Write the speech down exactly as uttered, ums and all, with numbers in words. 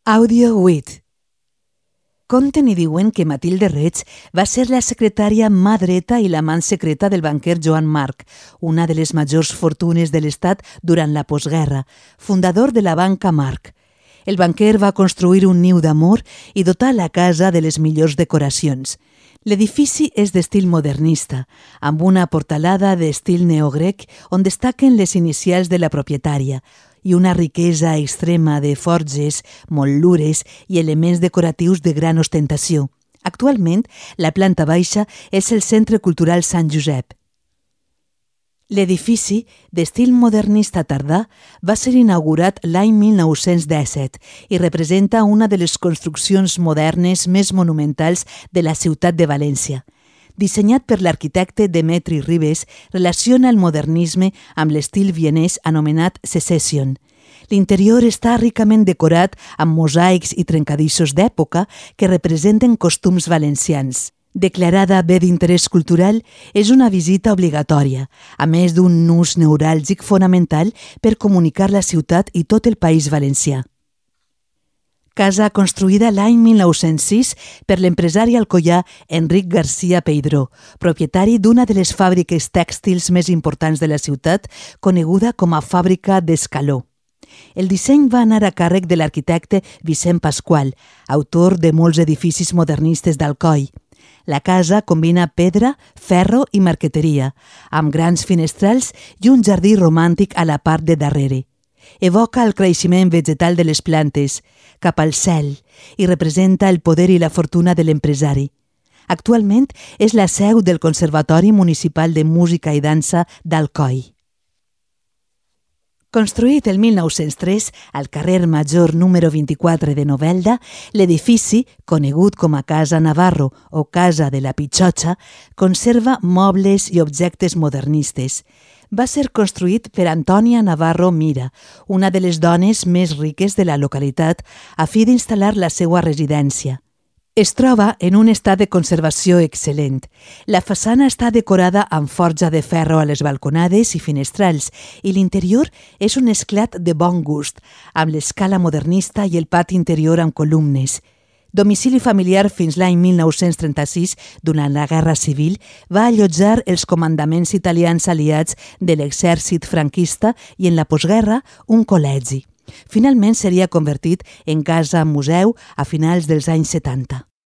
Audio vuit. Conten i diuen que Matilde Reig va ser la secretària mà dreta i la mà secreta del banquer Joan March, una de les majors fortunes de l'Estat durant la postguerra, fundador de la banca March. El banquer va construir un niu d'amor i dotar la casa de les millors decoracions. L'edifici és d'estil modernista, amb una portalada d'estil neogrec on destaquen les inicials de la propietària, i una riquesa extrema de forges, motllures i elements decoratius de gran ostentació. Actualment, la planta baixa és el Centre Cultural Sant Josep. L'edifici, d'estil modernista tardà, va ser inaugurat l'any mil nou-cents disset i representa una de les construccions modernes més monumentals de la ciutat de València. Dissenyat per l'arquitecte Demetri Ribes, relaciona el modernisme amb l'estil vienès anomenat Secession. L'interior està ricament decorat amb mosaics i trencadissos d'època que representen costums valencians. Declarada bé d'interès cultural, és una visita obligatòria, a més d'un nus neuràlgic fonamental per comunicar la ciutat i tot el País Valencià. Casa construïda l'any mil nou-cents sis per l'empresari alcoià Enric Garcia Peidró, propietari d'una de les fàbriques tèxtils més importants de la ciutat, coneguda com a Fàbrica d'Escaló. El disseny va anar a càrrec de l'arquitecte Vicent Pasqual, autor de molts edificis modernistes d'Alcoi. La casa combina pedra, ferro i marqueteria, amb grans finestrals i un jardí romàntic a la part de darrere. Evoca el creixement vegetal de les plantes, cap al cel, i representa el poder i la fortuna de l'empresari. Actualment és la seu del Conservatori Municipal de Música i Dansa d'Alcoi. Construït el mil nou-cents tres al carrer Major número vint-i-quatre de Novelda, l'edifici, conegut com a Casa Navarro o Casa de la Pitxotxa, conserva mobles i objectes modernistes. Va ser construït per Antònia Navarro Mira, una de les dones més riques de la localitat, a fi d'instal·lar la seva residència. Es troba en un estat de conservació excel·lent. La façana està decorada amb forja de ferro a les balconades i finestrals i l'interior és un esclat de bon gust, amb l'escala modernista i el pati interior amb columnes. Domicili familiar fins l'any mil nou-cents trenta-sis, durant la Guerra Civil, va allotjar els comandaments italians aliats de l'exèrcit franquista i en la postguerra un col·legi. Finalment seria convertit en casa-museu a finals dels anys setanta.